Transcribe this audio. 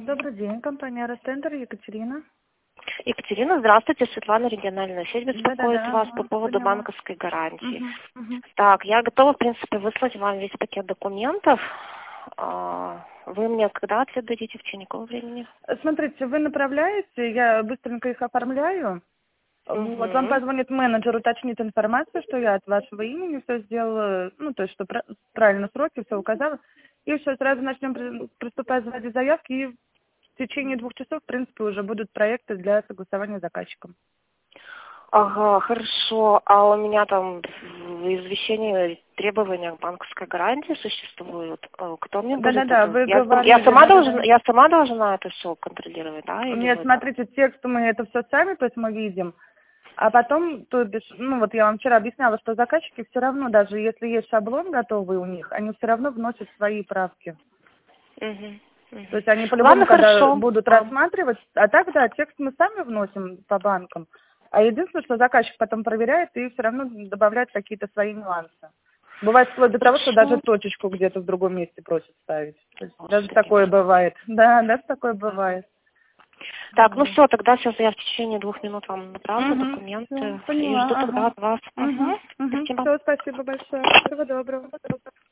Добрый день, компания Ростендер, Екатерина. Екатерина, здравствуйте. Светлана, региональная сеть, беспокоит Да-да-да, вас по поводу поняла. банковской гарантии. Мгм. Так, я готова, в принципе, выслать вам весь пакет документов. Вы мне когда ответ дадите, в течение какого времени? Смотрите, вы направляете, я быстренько их оформляю. Вот вам Угу. позвонит менеджер, уточнит информацию, что я от вашего имени все сделала, ну, то есть, что правильно сроки, все указала. И все, сразу начнем приступать заводить заявки, и в течение 2 часов, в принципе, уже будут проекты для согласования с заказчиком. Ага, хорошо. А у меня там в извещении требования к банковской гарантии существуют. Кто мне будет Да-да-да, это? вы Я говорили, сама да-да-да. должна это все контролировать, да, или Нет, вы там? смотрите, текст мы это все сами, то есть мы видим. А потом, то бишь, ну вот я вам вчера объясняла, что заказчики все равно, даже если есть шаблон готовый у них, они все равно вносят свои правки. Угу. То Угу. есть они по-любому, Ладно, когда хорошо. будут рассматривать, а так, да, текст мы сами вносим по банкам. А единственное, что заказчик потом проверяет и все равно добавляет какие-то свои нюансы. Бывает вплоть до того, что даже Хорошо. точечку где-то в другом месте просят ставить. То есть даже Господи, такое Боже. бывает. Да, даже такое бывает. Так, ну Вот. все, тогда сейчас я в течение 2 минут вам направлю Все, документы и поняла, жду тогда ага. от вас. Угу. Спасибо. Все, спасибо большое. Всего доброго.